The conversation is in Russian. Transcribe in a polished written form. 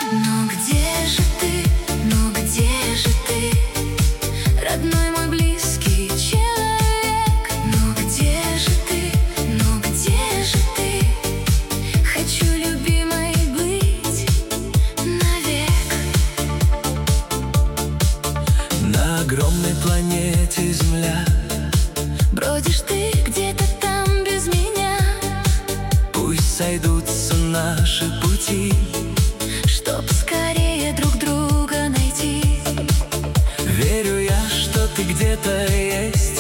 Но где же ты, ну где же ты, родной мой близкий человек? Ну где же ты, ну где же ты, хочу любимой быть навек. На огромной планете Земля Бродишь ты где-то там без меня, пусть сойдутся наши пути, чтоб скорее друг друга найти. верю я, что ты где-то есть.